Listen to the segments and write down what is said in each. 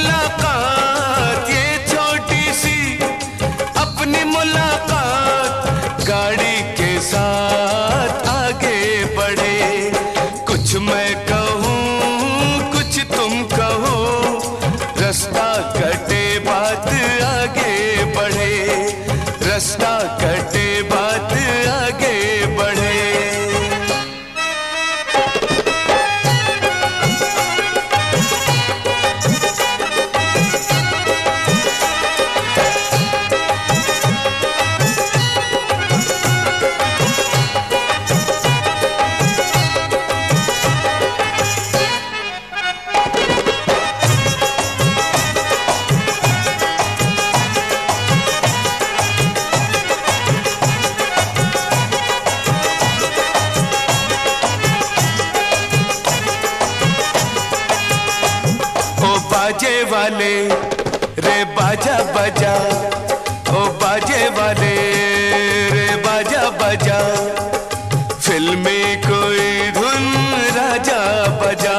मुलाकात, ये छोटी सी अपनी मुलाकात, गाड़ी के साथ आगे बढ़े। कुछ मैं कहूँ कुछ तुम कहो, रास्ता कटे बात आगे बढ़े, रास्ता कटे बात आगे बढ़े। बाजे वाले रे बाजा बजा, ओ बाजे वाले रे बाजा बजा, फिल्मी कोई धुन राजा बजा।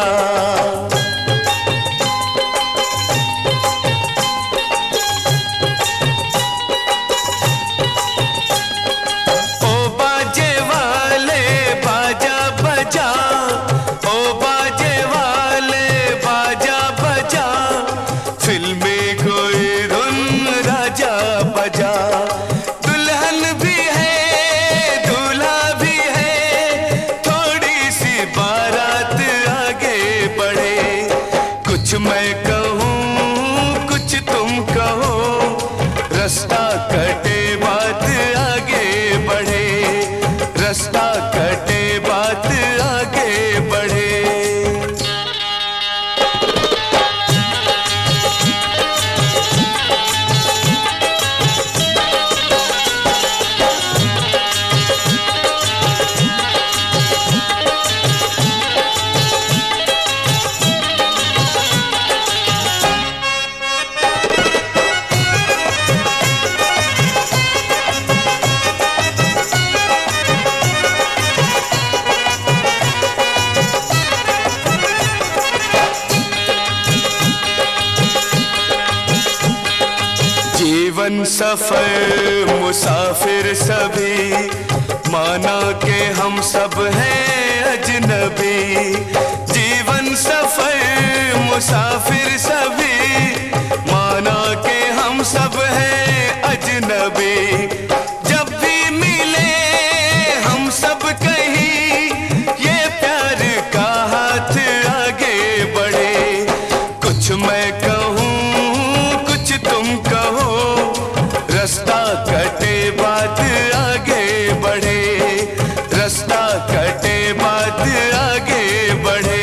ओ बाजे वाले बाजा बजा, ओ बाजे वाले बाजा बजा, फिल्मी कोई धुन राजा बजा। दुल्हन भी है दूल्हा भी है, थोड़ी सी बारात आगे बढ़े। कुछ मैं कहूँ कुछ तुम कहो, रास्ता कटे बात आगे बढ़े, रास्ता कटे बात आगे बढ़े। जीवन सफर मुसाफिर सभी, माना के हम सब हैं अजनबी। जीवन सफर मुसाफिर सभी, माना के हम सब हैं अजनबी। जब भी मिले हम सब कहीं, ये प्यार का हाथ आगे बढ़े। कुछ मैं कहूँ कुछ तुम कहो, रास्ता कटे बात आगे बढ़े, रास्ता कटे बात आगे बढ़े।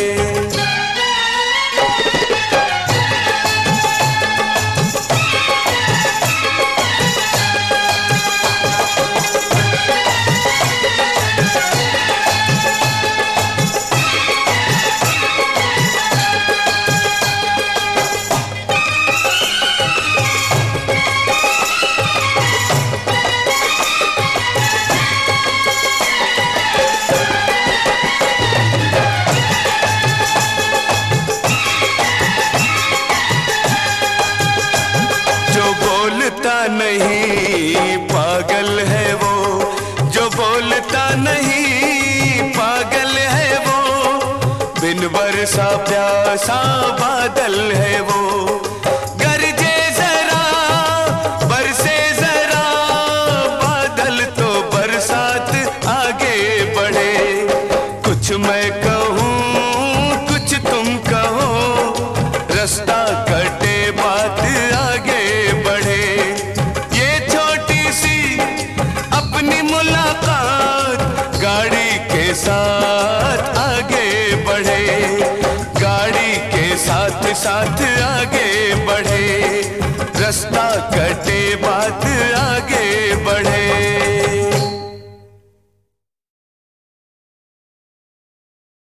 बोलता नहीं पागल है वो, जो बोलता नहीं पागल है वो, बिन बरसा प्यासा बादल है वो। गरजे जरा बरसे जरा बादल, तो बरसात आगे बढ़े। कुछ मैं कहूँ कुछ तुम कहो, रास्ता कटे बात आगे बढ़े। ये छोटी सी अपनी मुलाकात, गाड़ी के साथ आगे बढ़े, गाड़ी के साथ साथ आगे बढ़े, रास्ता कटे